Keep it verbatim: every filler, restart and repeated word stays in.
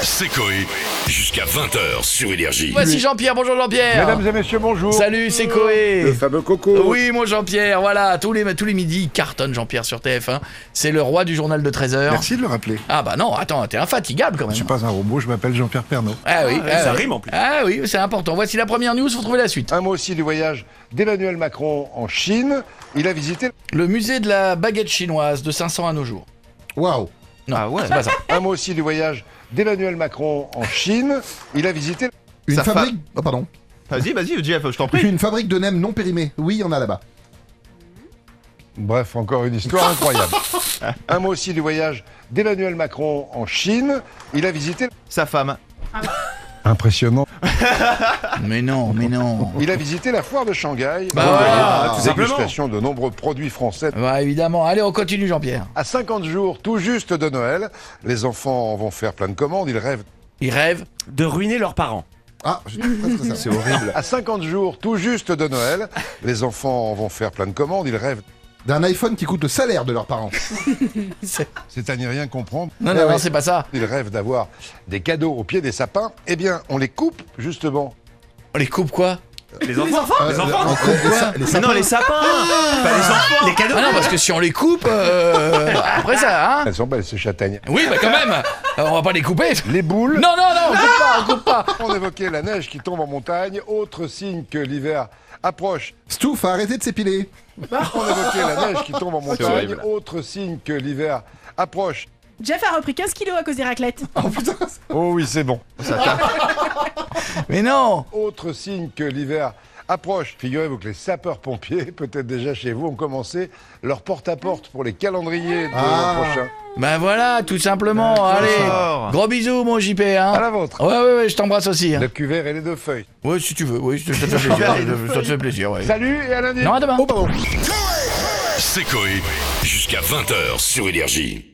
C'est Coé, jusqu'à vingt heures sur Énergie. Voici Jean-Pierre, bonjour Jean-Pierre. Mesdames et messieurs, bonjour. Salut, c'est Coé. Le fameux Coco. Oui, mon Jean-Pierre, voilà, tous les, tous les midis, il cartonne Jean-Pierre sur T F un. C'est le roi du journal de treize heures. Merci de le rappeler. Ah bah non, attends, t'es infatigable quand même. Je suis pas un robot, je m'appelle Jean-Pierre Pernaut. Ah oui, ah, ça oui. rime en plus. Ah oui, c'est important. Voici la première news, faut trouver la suite. Un mot aussi du voyage d'Emmanuel Macron en Chine. Il a visité... Le musée de la baguette chinoise de cinq cents à nos jours. Waouh. Non, Ah ouais. c'est pas ça. Un mot aussi du voyage d'Emmanuel Macron en Chine. Il a visité... Une Sa fabrique. Oh, pardon. Vas-y, vas-y, Jeff, je t'en prie. Une fabrique de nems non périmés. Oui, il y en a là-bas. Bref, encore une histoire incroyable. Un mot aussi du voyage d'Emmanuel Macron en Chine. Il a visité... Sa femme. Impressionnant. Mais non, mais non. Il a visité la foire de Shanghai. Bah Recueilli voilà, la tout simplement. dégustation de nombreux produits français. Bah évidemment. Allez, on continue Jean-Pierre. À cinquante jours tout juste de Noël, les enfants vont faire plein de commandes. Ils rêvent... Il rêve. De ruiner leurs parents. Ah, je- presque ça. C'est horrible. À cinquante jours tout juste de Noël, les enfants vont faire plein de commandes. Ils rêvent... D'un iPhone qui coûte le salaire de leurs parents. C'est- C'est à n'y rien comprendre. Non, non, Eh non, ouais. c'est pas ça. Ils rêvent d'avoir des cadeaux au pied des sapins. Eh bien, on les coupe, justement. On les coupe quoi? Les enfants Euh, Les enfants en coupe, les sa- les Mais sapins. non, les sapins Pas les enfants Les cadeaux Ah non, parce que si on les coupe, euh, après ça, hein? Elles sont belles, ces châtaignes. Oui, bah quand même. Euh, on va pas les couper. Les boules. Non, non, non, on coupe pas, on coupe pas. On évoquait la neige qui tombe en montagne. Autre signe que l'hiver approche. Stouff a arrêté de s'épiler. On évoquait la neige qui tombe en montagne. horrible. Autre signe que l'hiver approche. Jeff a repris quinze kilos à cause des raclettes. Oh putain. Oh oui, c'est bon. Ça tape. Mais non. Autre signe que l'hiver approche. Figurez-vous que les sapeurs-pompiers, peut-être déjà chez vous, ont commencé leur porte-à-porte pour les calendriers de Ah. l'an prochain. Bah voilà, tout simplement. Allez, D'accord. gros bisous, mon J P. Hein. À la vôtre. Ouais, ouais, ouais, je t'embrasse aussi. Hein. Le cuvert et les deux feuilles. Ouais, si tu veux. Oui, ça te fait plaisir. Ça te fait plaisir, ouais. Salut et à lundi. Non, à demain. Oh pardon. C'est Coé, jusqu'à vingt heures sur Énergie.